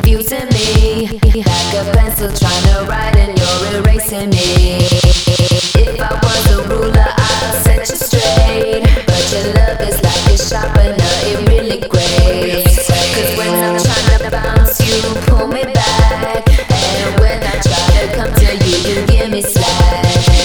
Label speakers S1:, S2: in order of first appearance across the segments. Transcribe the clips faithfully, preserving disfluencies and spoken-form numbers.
S1: confusing me. Like a pencil trying to write and you're erasing me. If I was a ruler, I'd set you straight. But your love is like a sharpener, it really grates. Cause when I'm trying to bounce, you pull me back. And when I try to come to you, you give me slack.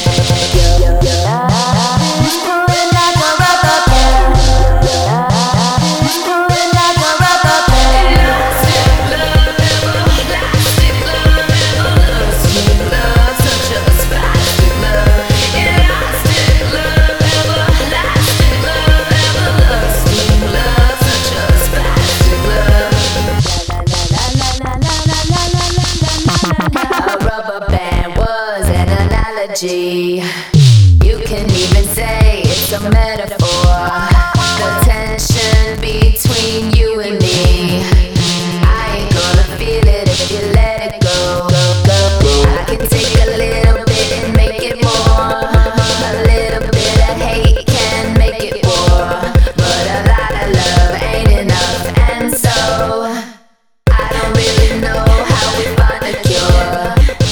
S1: You can even say it's a metaphor. The tension between you and me, I ain't gonna feel it if you let it go. I can take a little bit and make it more. A little bit of hate can make it more. But a lot of love ain't enough, and so I don't really know how we find a cure.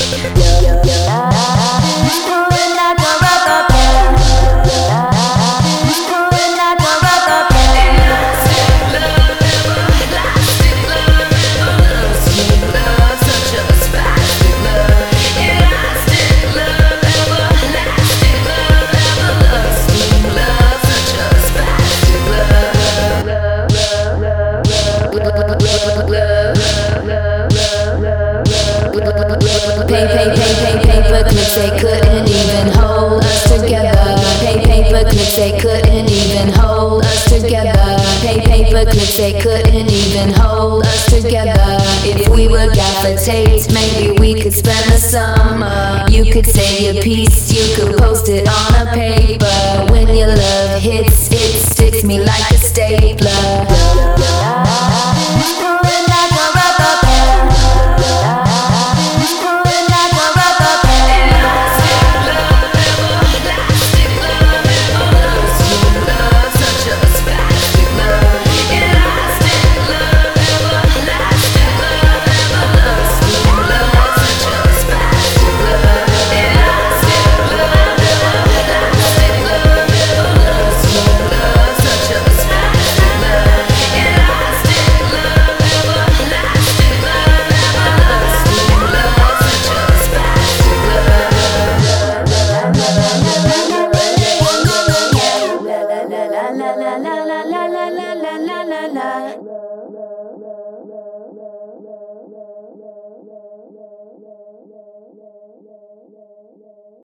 S1: Pay, pay, pay, pay, paper clips, they couldn't even hold us together. Pay, paper clips, they couldn't even hold us together. Pay, paper clips, they couldn't even hold us together. If we were gaffer taped, maybe we could spend the summer. You could say your piece, you could post it on a paper. When your love hits, it sticks me like a stapler. La la la la la la la la la la la la.